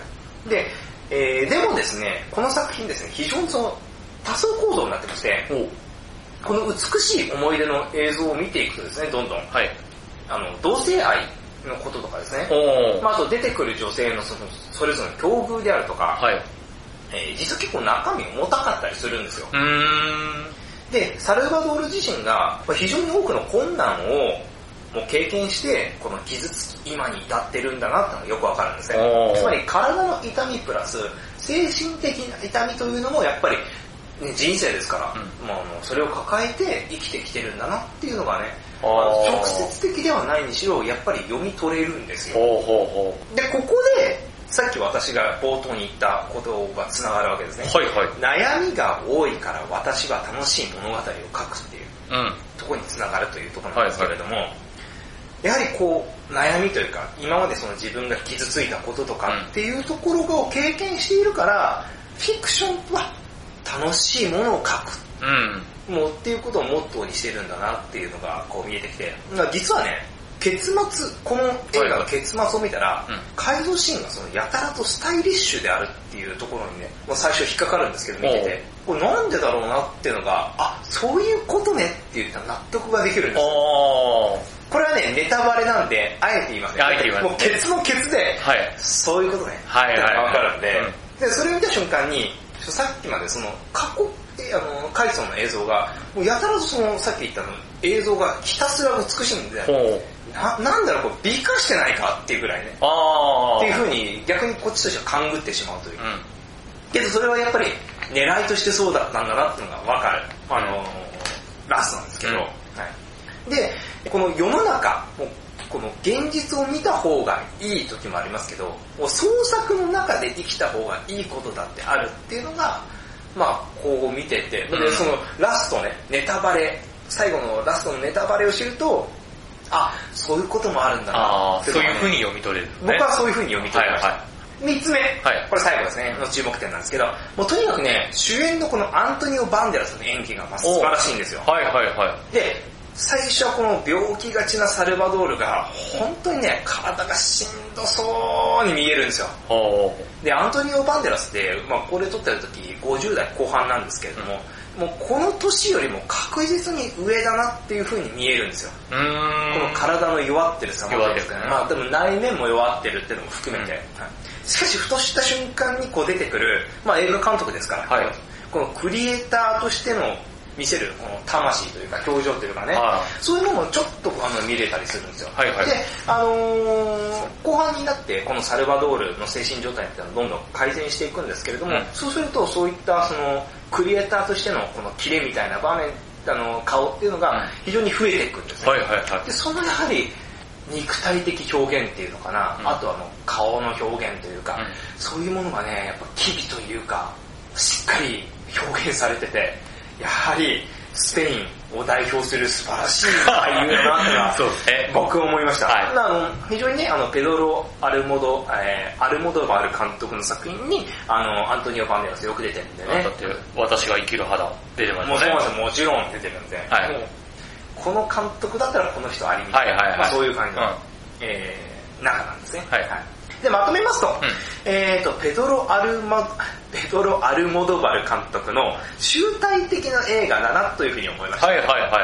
で、えー、でもですね、この作品ですね、非常にその多層構造になってまして、この美しい思い出の映像を見ていくとですね、どんどん、はい、あの同性愛のこととかですね、まあ、あと出てくる女性のそのそれぞれの境遇であるとか、はい、えー、実は結構中身重たかったりするんですよ。うーんで、サルバドール自身が非常に多くの困難をもう経験してこの傷つき今に至ってるんだなってのがよくわかるんですね。つまり体の痛みプラス精神的な痛みというのもやっぱり、ね、人生ですから、うん、まあ、それを抱えて生きてきてるんだなっていうのがね、あの直接的ではないにしろやっぱり読み取れるんですよ。ほうほうほう。で、ここでさっき私が冒頭に言ったことがつながるわけですね。はいはい、悩みが多いから私は楽しい物語を書くっていう、うん、ところにつながるというところなんですけれども、はいはい、やはりこう悩みというか今までその自分が傷ついたこととかっていうところを経験しているからフィクションは楽しいものを描く。 うん。 もうっていうことをモットーにしてるんだなっていうのがこう見えてきて、実はね、結末、この映画の結末を見たら、はい、改造シーンがそのやたらとスタイリッシュであるっていうところにね、もう最初引っかかるんですけど見てて、これなんでだろうなっていうのが、あ、そういうことねっていう納得ができるんですよ。これはね、ネタバレなんで、あえて言いますね。 あえて言いますね。 もうケツのケツで、はい、そういうことね、 はいはいはい、 ってわかるんで、うん、で、それを見た瞬間に、さっきまでその過去、あの、カイソンの映像が、もうやたらとその、さっき言ったの、映像がひたすら美しいんで、な, なんだろう、これ美化してないかっていうぐらいね。 あっていう風に逆にこっちとしては勘ぐってしまうという。うん、けどそれはやっぱり狙いとしてそうだったんだなっていうのがわかる。あの、ラストなんですけど。うん、はい、で、この世の中、もうこの現実を見た方がいい時もありますけど、もう創作の中で生きた方がいいことだってあるっていうのが、まあこう見てて、でそのラストね、ネタバレ、最後のラストのネタバレを知ると、あ、そういうこともあるんだなって、ね、 そういう風に読み取れる、ね。 僕はそういう風に読み取りました。はいはい、みっつめ、 はい、 これ最後ですね、の注目点なんですけど、もうとにかくね、主演のこのアントニオ・バンデラスの演技がまあ素晴らしいんですよ。 はいはいはい。 で、最初はこの病気がちなサルバドールが、本当にね、体がしんどそうに見えるんですよ。で、アントニオ・バンデラスって、まあこれ撮ってる時ごじゅう代後半なんですけれども、うん、もうこの年よりも確実に上だなっていう風に見えるんですよ。 うーん、 この体の弱ってるさまですかね。まあでも内面も弱ってるっていうのも含めて。うん、はい、しかしふとした瞬間にこう出てくる、まあ映画監督ですから、はい、このクリエイターとしての見せるこの魂というか表情というかね、はい、そういうのもちょっとあの見れたりするんですよ。はいはい、で、あのー、後半になってこのサルバドールの精神状態っていうのはどんどん改善していくんですけれども、うん、そうするとそういったそのクリエイターとしてのこのキレみたいな場面、あの顔っていうのが非常に増えていくんですね。はいはいはい、でそのやはり肉体的表現っていうのかな、うん、あとはもう顔の表現というか、うん、そういうものがね、やっぱ機微というかしっかり表現されてて、やはりスペインを代表する素晴らしい俳優だなってのは僕は思いました。はい、あの非常にね、あのペドロ・アルモド、えー、アルモドバル監督の作品にあのアントニオ・バンデラスよく出てるんでね。 だって私が生きる肌出てましたね。 もうもちろん出てるんで、はい、もうこの監督だったらこの人ありみたいな、はいはいはい、まあ、そういう感じの、うん、えー、中なんですね。はいはい、でまとめますと、うん、えーとペドロ・アルマペドロ・アルモドバル監督の集大的な映画だなというふうに思いました。 はいはいはい。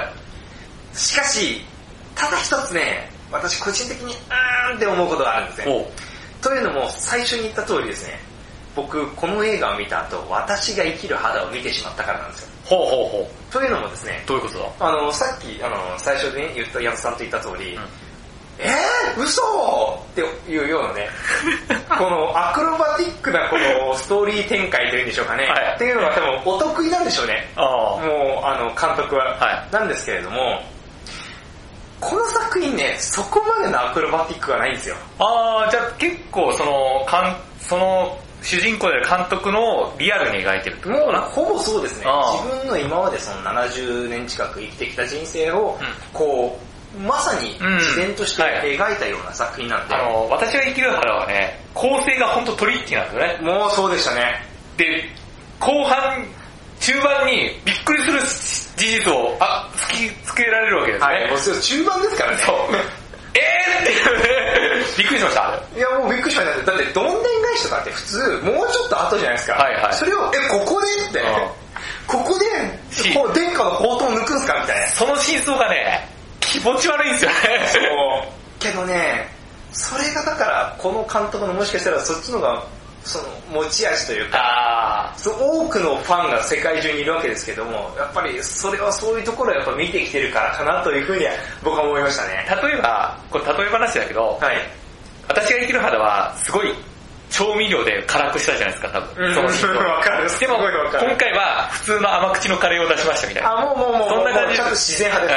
しかし、ただ一つね、私個人的にうーんって思うことがあるんですね。というのも最初に言った通りですね、僕この映画を見た後、私が生きる肌を見てしまったからなんですよ。 ほうほうほう。 というのもですね、 どういうことだ？ あのさっきあの最初でね言った矢野さんと言った通り。うん、えー、嘘っていうようなね、このアクロバティックなこのストーリー展開というんでしょうかね、はい、っていうのが多分お得意なんでしょうね。あもうあの監督は、はい、なんですけれども、この作品ね、そこまでのアクロバティックがないんですよ。 ああ、じゃあ結構そのかんその主人公である監督のリアルに描いてるってことかな。 もうほぼそうですね。自分の今までそのななじゅうねん近く生きてきた人生を、うん、こうまさに自然として描いたような作品なんで、 うんはい、あの私が生きる肌はね、構成が本当トリッキーなんですよね。 もうそうでしたね。 で、後半中盤にびっくりする事実をあ突きつけられるわけですね。はい、 もう中盤ですからね。そうえーっていうね、びっくりしました。 いやもうびっくりしました。だってどんでん返しとかって普通もうちょっと後じゃないですか。はいはい、それをえここでって、うん、ここでこう殿下の宝刀を抜くんすかみたいな。 その真相がね、気持ち悪いんですよね。 そうけどね、それがだからこの監督のもしかしたらそっちのがその持ち味というか、あ多くのファンが世界中にいるわけですけども、やっぱりそれはそういうところをやっぱ見てきてるからかなというふうには僕は思いましたね。 例えばこれ例え話だけど、はい、私が生きる肌はすごい調味料で辛くしたじゃないですか、多分。うん、 そのわかる。 でも今回は普通の甘口のカレーを出しましたみたいな。 あ、もうもうもうそんな感じ。 ちゃんと自然派です。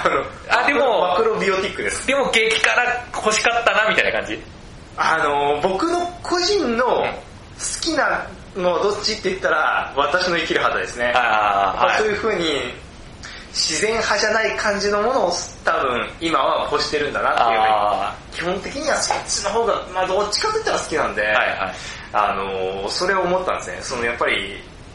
うん、あのあでもマクロビオティックです。 でも激辛欲しかったなみたいな感じ。 あの僕の個人の好きなのどっちって言ったら私の生きる肌ですね。あ、はい、そういう風に自然派じゃない感じのものを多分今は欲してるんだなっていうふうに、基本的にはそっちの方がまあどっちかといったら好きなんで、はいはい、あのそれを思ったんですね。そのやっぱり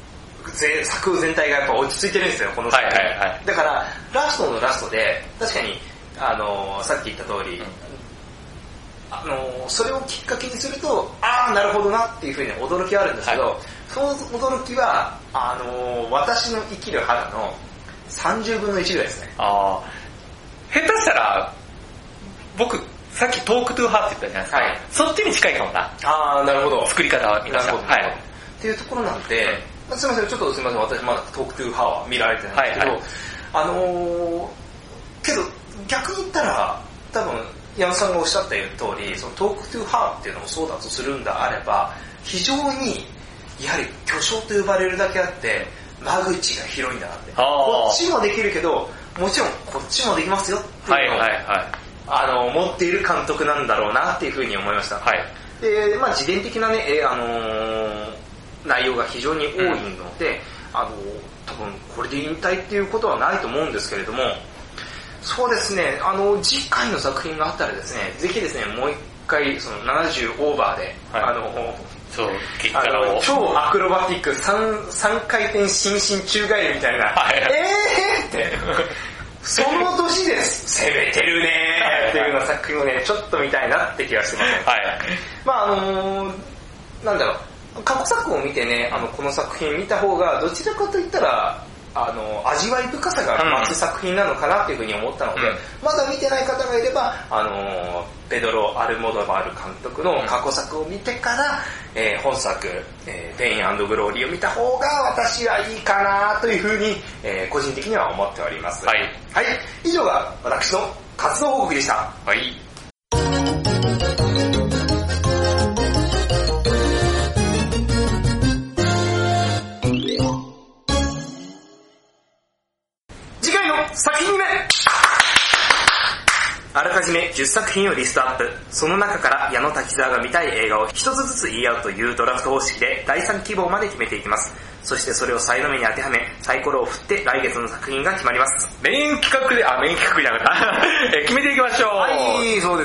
作全体がやっぱ落ち着いてるんですよ、この作品。 はいはいはい、 だから、ラストのラストで、確かに、あのー、さっき言った通り、うん、あのー、それをきっかけにすると、あー、なるほどなっていうふうに驚きはあるんですけど、はい、その驚きは、あのー、私の生きる肌のさんじゅうぶんのいちぐらいですね。 あー、下手したら、僕、さっきトークトゥーハーって言ったじゃないですか。はい、そっちに近いかもな。 あー、なるほど。 作り方は見ました。 なるほど。はい。っていうところなんで、うん、すみません、ちょっとすみません、私まだトークトゥーハーは見られてないんですけど、はいはい、あのー、けど逆に言ったら、多分、矢野さんがおっしゃった通り、そのトークトゥーハーっていうのもそうだとするんであれば、非常に、やはり巨匠と呼ばれるだけあって、間口が広いんだなって。こっちもできるけど、もちろんこっちもできますよっていうのを、はいはいはい、あの、持っている監督なんだろうなっていうふうに思いました。はい。で、まあ自伝的なね、えー、あのー、内容が非常に多いので、うん、あのー、多分これで引退っていうことはないと思うんですけれども、そうですね、あの、次回の作品があったらですね、ぜひですね、もう一回、そのななじゅうオーバーで、はい、あの、 そう、結果を超アクロバティック 3, 3回転新進宙返りみたいな、はい、えーって、その年です、攻めてるねーっていうような作品をね、ちょっと見たいなって気がしてます。はい。まああのー、なんだろう、過去作を見てね、あの、この作品見た方が、どちらかといったら、あの、味わい深さが増す作品なのかなっていうふうに思ったので、うん、まだ見てない方がいれば、あの、ペドロ・アルモドバル監督の過去作を見てから、えー、本作、えー、ペイン&グローリーを見た方が私はいいかなというふうに、えー、個人的には思っております。はい。はい。以上が私の活動報告でした。はい。作品目、あらかじめじゅっさく品をリストアップ。その中から矢野滝沢が見たい映画を一つずつ言い合うというドラフト方式でだいさん希望まで決めていきます。そしてそれをサイド目に当てはめ、サイコロを振って来月の作品が決まります。 メイン企画で、あ、メイン企画じゃなかった決めていきましょう。 はい、そうです。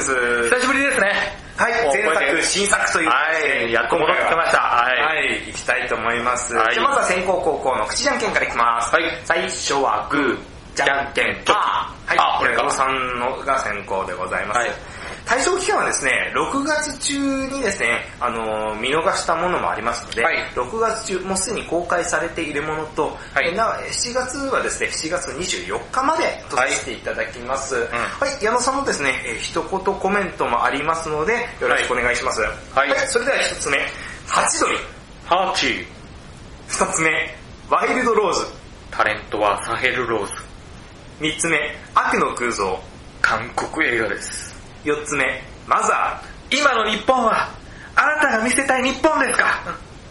久しぶりですね。 はい、前作、新作というはい、やっと戻ってきました。 はい、はい、行きたいと思います。はい、じゃあまずは先攻後攻の口じゃんけんからいきます。はい、最初はグー、じゃんけんパー。はい、あ、これガロさんのが先行でございます。はい、対象期間はですね、ろくがつ中にですね、あのー、見逃したものもありますので、はい、ろくがつ中、もうすでに公開されているものと、はい、なしちがつはですね、しちがつにじゅうよっかまでとさせていただきます。はい、うん、はい、矢野さんのですね、えー、一言コメントもありますので、よろしくお願いします。はい、はい、それでは一つ目、ハチドリ。 ハチ。 二つ目、ワイルドローズ。 タレントはサヘルローズ。 三つ目、悪の空像。 韓国映画です。 四つ目、マザー。今の日本はあなたが見せたい日本ですか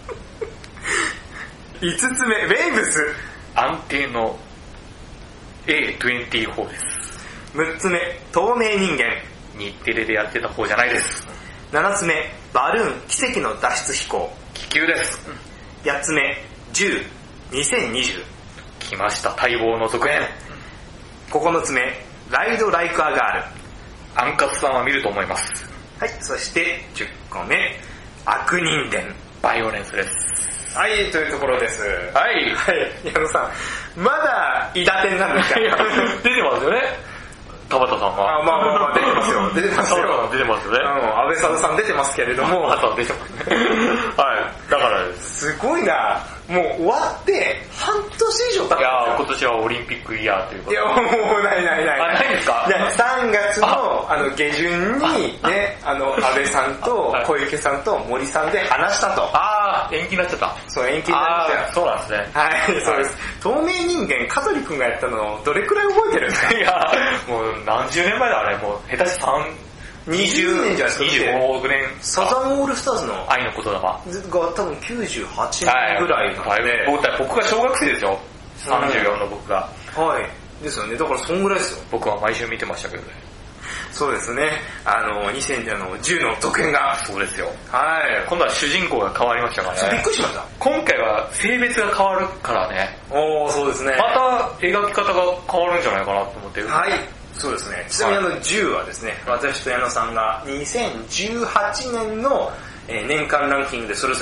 五つ目、ウェイブス。 安定の エーにじゅうよん です。 六つ目、透明人間。 日テレでやってた方じゃないです。 七つ目、バルーン奇跡の脱出飛行。 気球です。 八つ目、じゅう、にせんにじゅう。 来ました、待望の続編。 九つ目、ライド・ライク・ア・ガール。 アンカツさんは見ると思います。 はい、そしてじゅっこめ、悪人伝。 バイオレンスです。 はい、というところです。 はい。 はい、矢野さん、まだイダテンなんですか？ 出てますよね。田畑さんが。 あ、まあまあまあ、出てますよ。出てますよ。 出てますよね。うん、 安倍貞さん出てますけれども。 安倍さん出てますね。はい。だからです。 すごいな。もう終わって半年以上経ったんですよ。 いや今年はオリンピックイヤーということで。 いやもうないないない。 あ、ないですか？ さんがつのあの下旬にね、あの安倍さんと小池さんと森さんで話したと。 ああ、延期になっちゃった。 そう、延期になっちゃった。 そうなんですね。 はい、そうです。透明人間、香取くんがやったのどれくらい覚えてるんですか？ いや、もう何十年前だあれ、もう下手しさん、 にじゅうねんじゃないですか。 にじゅうごねん。 サザンオールスターズの愛の言霊が多分きゅうじゅうはちねんぐらいなんで、 はい、僕が小学生ですよ。さんじゅうよんの僕が。 はい。ですよね。だからそんぐらいですよ。 僕は毎週見てましたけどね。 そうですね。あの、にせんじゅうの続編が。 そうですよ。 はい。 今度は主人公が変わりましたからね。 びっくりしました。 今回は性別が変わるからね。 おー、そうですね。 また描き方が変わるんじゃないかなと思ってる。 はい。そうですね。ちなみにあのじゅうはですね、私と矢野さんがにせんじゅうはちねんの年間ランキングでそれぞれ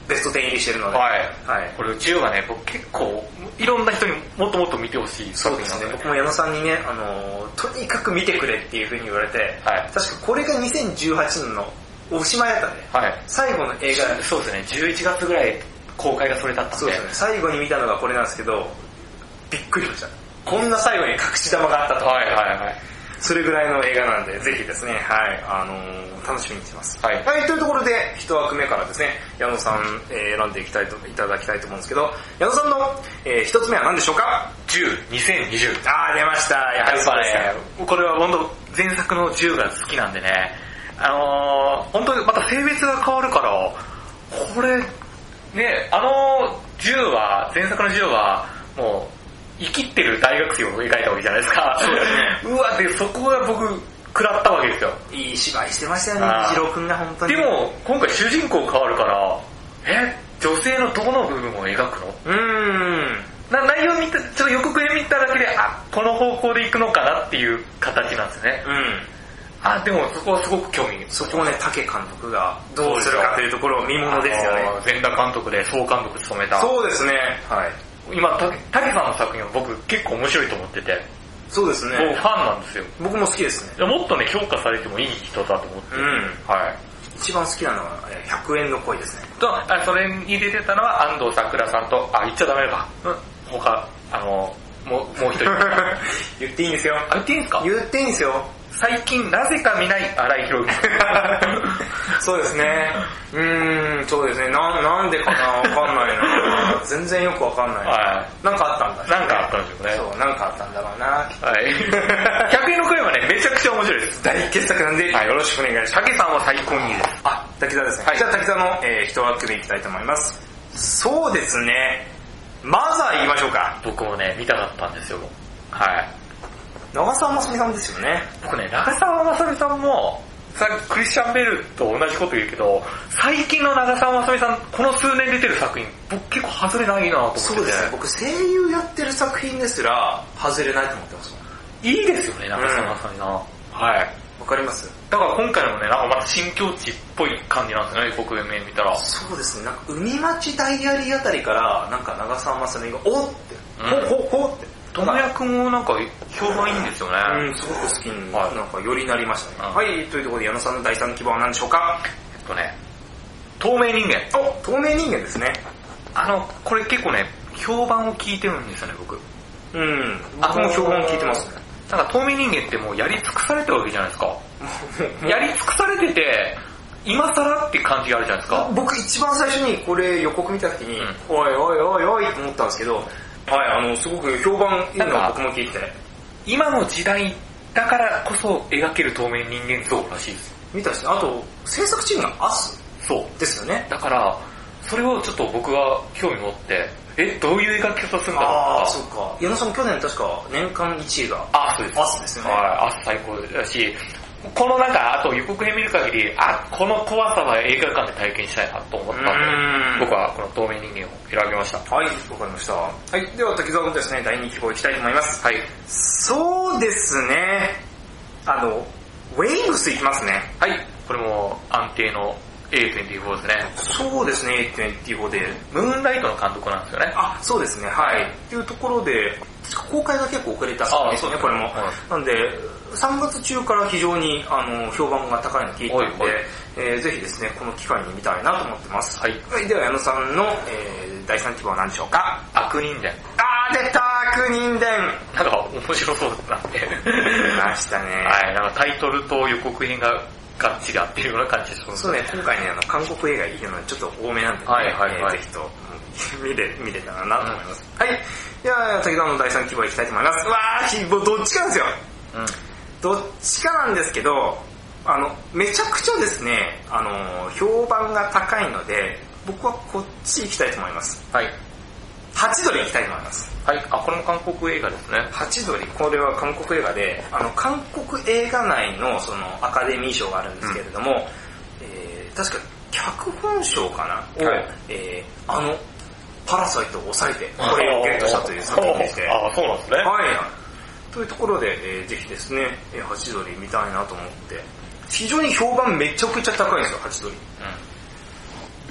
ベストテン入りしてるので。 はい。 はい。 これじゅうはね、僕結構、いろんな人にもっともっと見てほしい。 そうですね。僕も矢野さんにね、あの、とにかく見てくれっていう風に言われて、はい。確かこれがにせんじゅうはちねんのおしまいだったんで、はい。最後の映画。 そうですね、じゅういちがつぐらい公開がそれだったんで。 そうですね、最後に見たのがこれなんですけど、びっくりしました。こんな最後に隠し玉があったと。 はいはいはい。 それぐらいの映画なんで、ぜひですね、はい、あのー、楽しみにしてます。はい。はい、というところで、一枠目からですね、矢野さん、えー、選んでいきたいと、いただきたいと思うんですけど、矢野さんの、えー、一つ目は何でしょうか？ じゅう、にせんにじゅう。 あー、出ました。やはりそうですね。 これは本当前作のじゅうが好きなんでね、あのー、本当にまた性別が変わるから、これ、ね、あのじゅうは、前作のじゅうは、もう、生きってる大学生を描いたわけじゃないですか。 そうですね。 うわ、で、そこが僕、食らったわけですよ。 いい芝居してましたよね、虹郎くんが本当に。 でも、今回主人公変わるから、え、女性のどの部分を描くの？ うーん。 な内容見た、ちょっと予告編見ただけで、あ、この方向で行くのかなっていう形なんですね。 うん。 あ、でもそこはすごく興味。 そこをね、竹監督がどうするかというところを見ものですよね。 全裸監督で総監督務めた。 そうですね。はい。 今、たけさんの作品は僕結構面白いと思ってて。 そうですね。 僕ファンなんですよ。 僕も好きですね。 もっとね、評価されてもいい人だと思って。うん。はい。 一番好きなのは、ひゃくえんの恋ですね。 と、あそれに出てたのは安藤サクラさんと、あ、言っちゃダメか。うん。他、あの、もう、もう一人。 言っていいんですよ。 あ、言っていいんですか？ 言っていいんですよ。 最近なぜか見ない荒井宏之。 そうですね。うーん、そうですね。な、なんでかなわかんないな全然よくわかんない。はい。なんかあったんだ、 ね。なんかあったんでしょうね。 そう、なんかあったんだろうな。 はい。ひゃくえんの声はね、めちゃくちゃ面白いです。 大傑作なんで、はい、よろしくお願いします。 竹さんは最高にいいです。 あ、竹田ですね。はい、じゃあ竹田の、えー、一枠でいきたいと思います。そうですね。まずは言いましょうか。 僕もね、見たかったんですよ。はい。 長澤まさみさんですよね。 僕ね、長澤まさみさんも、さっきクリスチャン・ベルと同じこと言うけど、最近の長澤まさみさん、この数年出てる作品、僕結構外れないなと思ってて。 そうですね、僕声優やってる作品ですら、外れないと思ってますもん。 いいですよね、長澤まさみさん。うん、はい。 わかります。 だから今回のもね、なんかまた新境地っぽい感じなんですよね、予告編見たら。 そうですね、なんか海町ダイアリーあたりから、なんか長澤まさみが、おって、ほうほうほうって。 ともやくんもなんか評判いいんですよね。 うん、すごく好きに、はい、なんかよりなりましたね。はい、というところで矢野さんの第三希望は何でしょうか？ えっとね、透明人間。 お、透明人間ですね。 あの、これ結構ね、評判を聞いてるんですよね、僕。 うん、僕も評判を聞いてますね。 なんか透明人間ってもうやり尽くされてるわけじゃないですか。やり尽くされてて、今更って感じがあるじゃないですか。 僕一番最初にこれ予告見た時に、うん、おいおいおいおいって思ったんですけど、はい、あの、すごく評判いいのは僕も聞いて。 今の時代だからこそ描ける透明人間像らしいです。 見たし、あと、制作チームがアス。 そうですよね。 だから、それをちょっと僕が興味持って、え、どういう描き方するんだろうか。 ああ、そうか。矢野さん去年確か年間いちいがアスです。 アスですよね。 はい、アス最高だし、このなんか、あと予告編見る限り、あ、この怖さは映画館で体験したいなと思ったんで、僕はこの透明人間を選びました。 はい、わかりました。はい、では滝沢君ですね、だいに希望いきたいと思います。はい。そうですね、あの、ウェイングスいきますね。 はい、これも安定の エーにじゅうよん ですね。 そうですね、エーにじゅうよん で。 ムーンライトの監督なんですよね。 あ、そうですね、はい。っていうところで、公開が結構遅れたんですよね、これも。なんで、さんがつ中から非常にあの評判が高いのを聞いたので、えー、ぜひですね、この機会に見たいなと思ってます。はい。はい、では矢野さんの、えー、だいさん希望は何でしょうか？ 悪人伝。 あー、出た悪人伝。 なんか面白そうなんで。 出ましたね。 はい、なんかタイトルと予告編がガッチリ合ってるような感じです。 そうね、今回ね、あの韓国映画いるのはちょっと多めなんで、ね、はいはいはい、えー、ぜひと見れ、見れたらなと思います。うん、はい。では、滝沢のだいさん希望いきたいと思います。うわー、もうどっちかなんですよ。うん。どっちかなんですけど、あの、めちゃくちゃですね、あの、評判が高いので、僕はこっち行きたいと思います。はい。ハチドリ行きたいと思います。 はい。あ、これも韓国映画ですね。 ハチドリ、これは韓国映画で、あの、韓国映画内のそのアカデミー賞があるんですけれども、うん、えー、確か脚本賞かなを、はい、えー、あの、パラサイトを抑えて、これをゲットしたという作品でして。 ああ、そうなんですね。はい。 というところで、えー、ぜひですね、えー、ハチドリ見たいなと思って、非常に評判めちゃくちゃ高いんですよ、ハチドリ。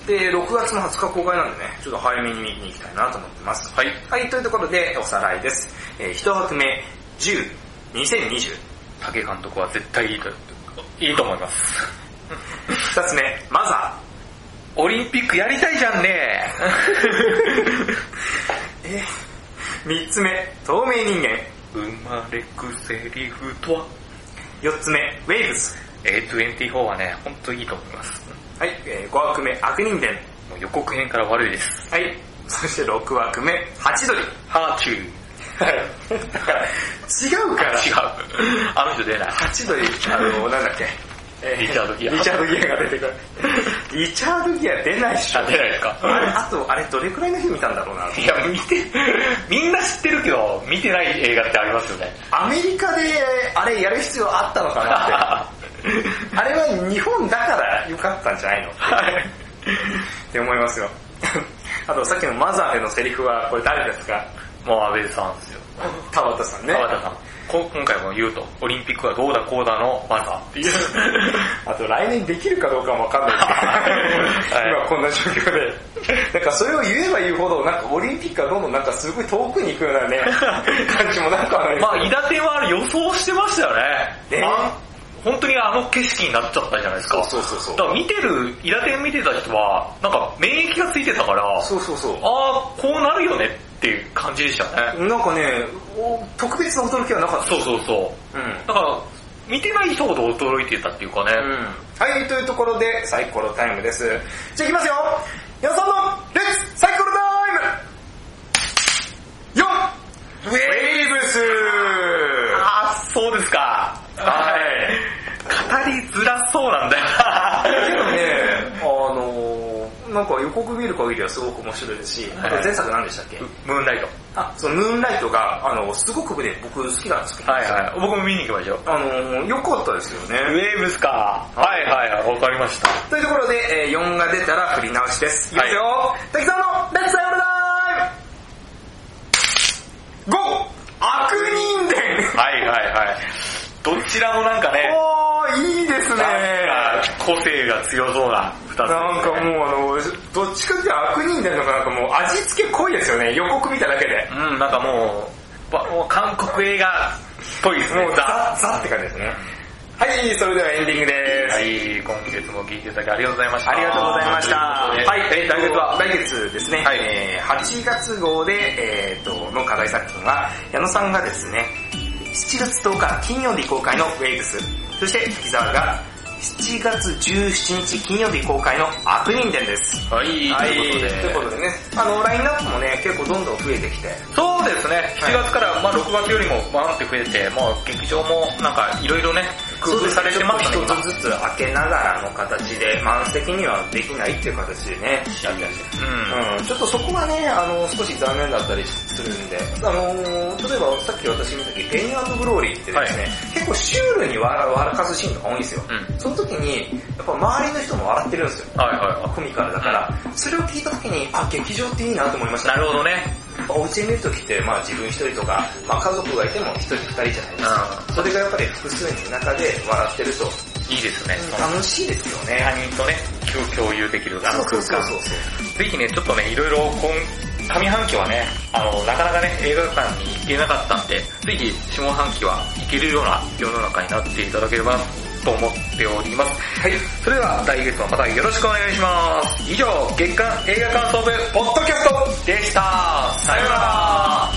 で、ろくがつのはつか公開なんでね、ちょっと早めに見に行きたいなと思ってます。はい。はい、というところでおさらいです。えー、一枠目、じゅう、にせんにじゅう。 竹監督は絶対いいと、いいと思います。 二つ目、マザー。オリンピックやりたいじゃんねえ、三つ目、透明人間。 生まれくセリフとは。 四つ目、ウェイブズ。 エーにじゅうよん はね、ほんといいと思います。 はい、えー、ごわくめ、悪人伝。 もう予告編から悪いです。 はい、そしてろくわくめ、ハチドリ。 ハーチュー。 はい。違うから。 違う。あの人出ない。 ハチドリ、あの、なんだっけ。 えー、リチャードギア。 リチャードギアが出てくる。リチャードギア出ないっしょ。 あ、出ないですか。 あれ、あと、あれどれくらいの日見たんだろうな。 いや、見て、みんな知ってるけど、見てない映画ってありますよね。 アメリカで、あれやる必要あったのかなって。あれは日本だから良かったんじゃないのって思いますよ。あとさっきのマザーでのセリフは、これ誰ですか？ もう安倍さんですよ。 田畑さんね。 田畑さん。今回も言うと、オリンピックはどうだこうだのマザーっていう。 あと来年できるかどうかもわかんないですけど、今こんな状況で。なんかそれを言えば言うほど、なんかオリンピックはどんどんなんかすごい遠くに行くようなね、感じもなんかある。 まあ、伊達天は予想してましたよね。 ね本当にあの景色になっちゃったじゃないですか。 そうそうそう。 だから見てる、伊達天見てた人は、なんか免疫がついてたから、 そうそうそう。 ああ、こうなるよねっていう感じでしたね。 なんかね、特別な驚きはなかった。 そうそうそう。うん。だから、見てない人ほど驚いてたっていうかね。うん。 はい、というところでサイコロタイムです。じゃあいきますよ。皆さんのレッツサイコロタイム !よん! ウェイブスあー、そうですか。はい。語りづらそうなんだよ。 でもね、あのー、なんか予告見る限りはすごく面白いですし、はい、前作何でしたっけ？ ムーンライト。 あ、そのムーンライトが、あの、すごくね、僕好きなんですけど。 はいはい。僕も見に行きましょう。 あのー、良かったですよね。 ウェーブスか。はいはいはい、わかりました。 というところで、えー、よんが出たら振り直しです。いきますよ。はい、滝さんのレッツサイコロタイム !ご! 悪人伝はいはいはい。どちらもなんかね、 おー、いいですね。 個性が強そうな二つ、ね。 なんかもうあの、どっちかっていうと悪人伝のかなんかもう味付け濃いですよね、予告見ただけで。 うん、なんかもう、もう韓国映画っぽいですね。 もうザ・ザって感じですね。はい、それではエンディングです。 はい、今月も聞いていただきありがとうございました。 ありがとうございました。はい、 えー、来月は来月ですね、はい、えー、はちがつ号で、えーと、の課題作品は、矢野さんがですね、しちがつとおか金曜日公開のウェイブス、そして滝沢がしちがつじゅうしちにち金曜日公開の悪人伝です。 はい、 はい、ということで。ということでね、あの、ラインナップもね、結構どんどん増えてきて。 そうですね、しちがつから、まあろくがつよりもバーンって増えて、まあ劇場もなんかいろいろね、工夫されてますね。 一つずつ開けながらの形で、満席にはできないっていう形でね、やってるんです。うん。うん、ちょっとそこがね、あの、少し残念だったりするんで、あのー、例えばさっき私見た時、ペイン&グローリーってですね、はい、結構シュールに笑かすシーンとか多いんですよ。うん、その時に、やっぱ周りの人も笑ってるんですよ。はいはいはい。コミカルだから、うん、それを聞いた時に、あ、劇場っていいなと思いました。 なるほどね。 お家で見るときって、まあ自分一人とか、まあ家族がいても一人二人じゃないですか。それがやっぱり複数人の中で笑ってると。 いいですね。 楽しいですよね。 他人とね、共有できるあの空間。そうそうそうそう。ぜひね、ちょっとね、いろいろ上半期はね、あの、なかなかね、映画館に行けなかったんで、ぜひ下半期は行けるような世の中になっていただければと思っております。はい。それでは来月もまたよろしくお願いします。以上、月間映画感想部ポッドキャストでした。さようなら。